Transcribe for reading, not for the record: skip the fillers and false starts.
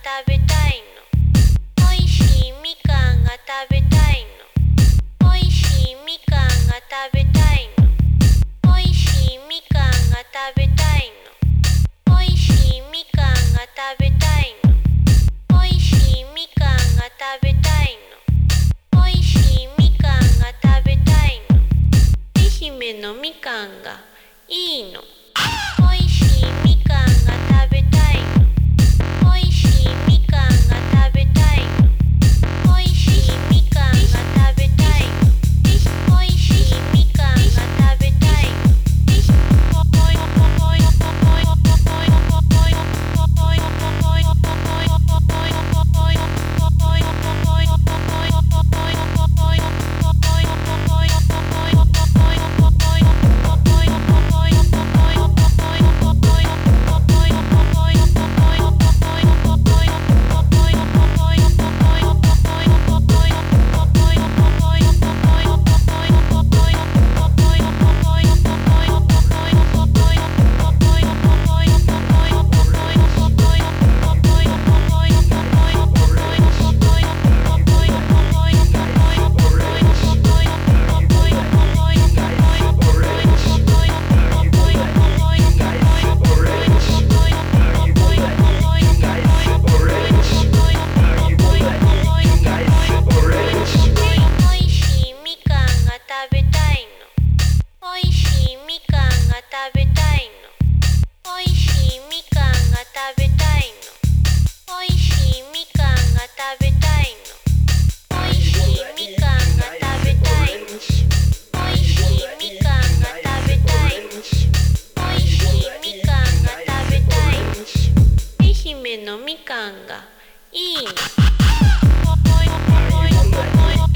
食べたいの。おいしいみかんが食べたいの。おいしいみかんが食べたいの。おいしいみかんが食べたいの。おいしいみかんが食べたいの。おいしいみかんが食べたいの。おいしいみかんが食べたいの。愛媛のみかんがいいの。おいしいみかんが食べたいの。おいしいみかんが食べたいの。おいしいみかんが食べたいの。おいしいみかんが食べたいの。おいしいみかんが食べたいの。おいしいみかんが食べたいの。おいしいみかんが食べたいの。おいしいみかんが食べたいの。おいしいみかんが食べたいの。おいしいみかんが食べたいの。愛媛のみかんがいいの。